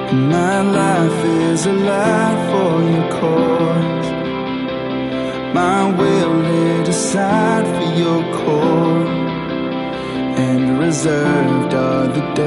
My life is a light for your cause. My will laid aside for your cause, and reserved are the